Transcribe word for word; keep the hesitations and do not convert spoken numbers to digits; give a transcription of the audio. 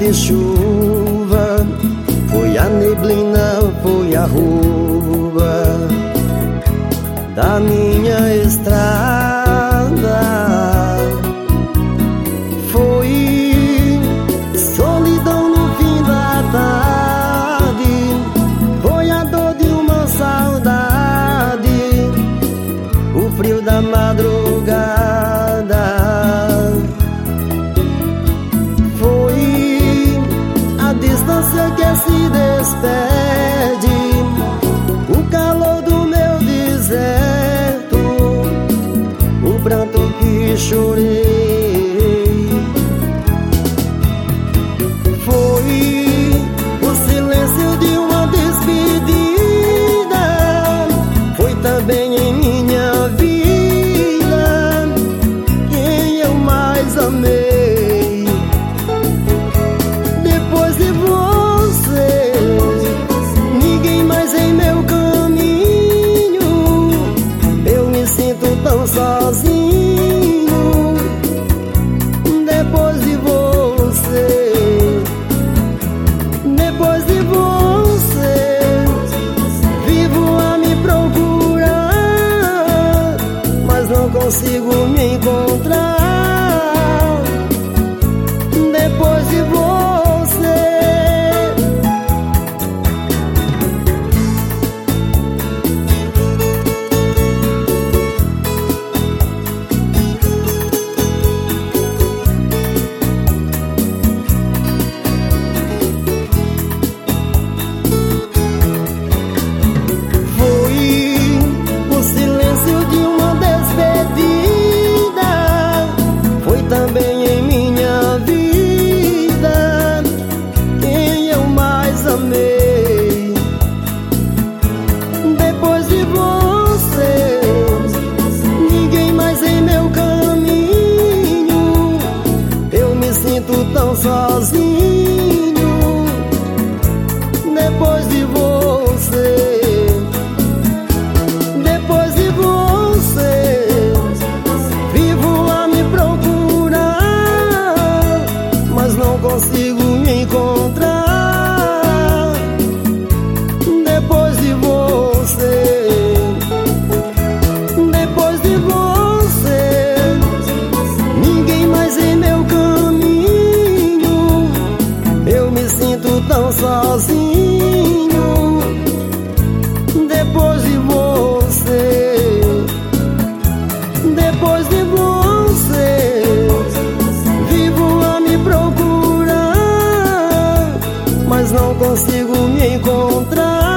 foi chuva, foi a neblina, foi a rua da minha estrada. Foi solidão no fim da tarde, foi a dor de uma saudade, o frio da madrugada. Foi a distância que se despede, o calor do meu deserto, o pranto que chorei. Foi o silêncio de uma despedida, foi também em minha vida quem eu mais amei. Depois de você, ninguém mais em meu caminho, eu me sinto tão sozinho. Depois de você, depois de você, vivo a me procurar, mas não consigo me encontrar. Depois de você, também em minha vida quem eu mais amei. Depois de você, ninguém mais em meu caminho, eu me sinto tão sozinho. Depois de você, depois de você, vivo a me procurar, mas não consigo me encontrar. Depois de você, depois de você, ninguém mais em meu caminho, eu me sinto tão sozinho. Depois de você, depois de você, vivo a me procurar, mas não consigo me encontrar.